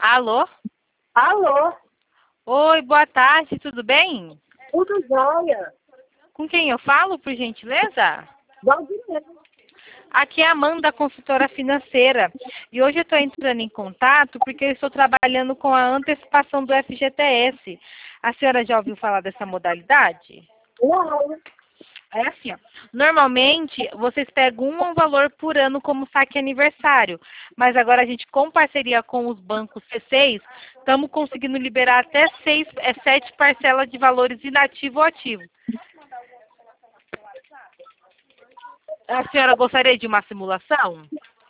Alô? Alô? Oi, boa tarde, tudo bem? Tudo jóia? Com quem eu falo, por gentileza? Valdinei. Aqui é a Amanda, consultora financeira. E hoje eu estou entrando em contato porque eu estou trabalhando com a antecipação do FGTS. A senhora já ouviu falar dessa modalidade? Não. É assim, ó. Normalmente, vocês pegam um valor por ano como saque aniversário, mas agora a gente, com parceria com os bancos C6, estamos conseguindo liberar até 7 parcelas de valores inativo ou ativo. A senhora gostaria de uma simulação?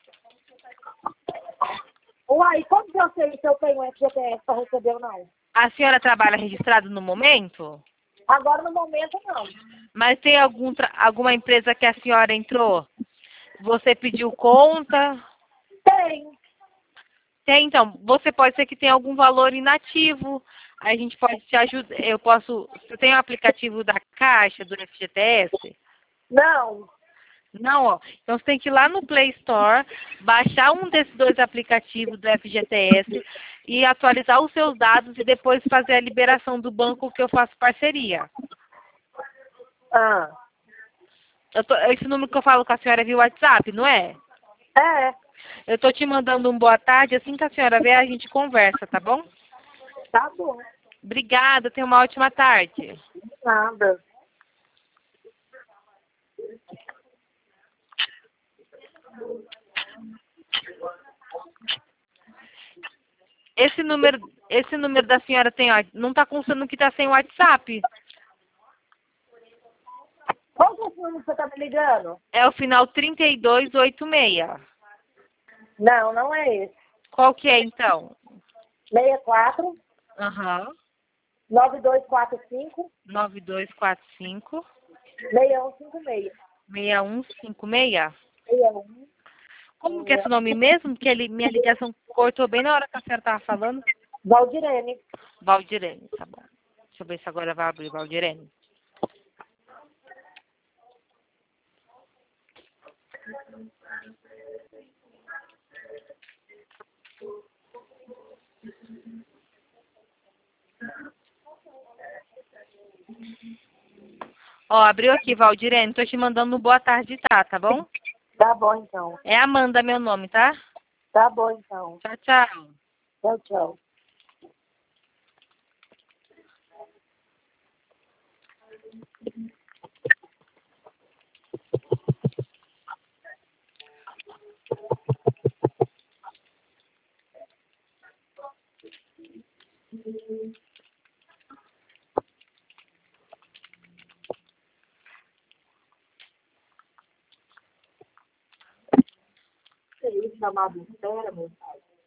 Uai, como que eu sei se eu tenho FGTS para receber ou não? A senhora trabalha registrado no momento? Agora, no momento, não. Mas tem alguma empresa que a senhora entrou? Você pediu conta? Tem. Tem, então, você pode ser que tenha algum valor inativo. A gente pode te ajudar. Você tem o aplicativo da Caixa, do FGTS? Não. Não, ó. Então você tem que ir lá no Play Store, baixar um desses dois aplicativos do FGTS e atualizar os seus dados e depois fazer a liberação do banco que eu faço parceria. Ah. Esse número que eu falo com a senhora é via WhatsApp, não é? É. Eu estou te mandando um boa tarde, assim que a senhora vier a gente conversa, tá bom? Tá bom. Obrigada, tenha uma ótima tarde. Nada. Esse número da senhora tem, ó, não está constando que está sem WhatsApp. Qual que é o número que você tá me ligando? É o final 3286. Não, não é esse. Qual que é, então? 64 Aham. 9245 9245 6156. 6156. 61. Como que é seu nome mesmo? Que minha ligação cortou bem na hora que a senhora estava falando. Valdirene. Valdirene, tá bom. Deixa eu ver se agora vai abrir Valdirene. Ó, abriu aqui, Valdirene. Tô te mandando um boa tarde, tá bom? Tá bom, então. É Amanda meu nome, tá? Tá bom, então. Tchau, tchau. Tchau, tchau. Isso, chamado espera, meu pai.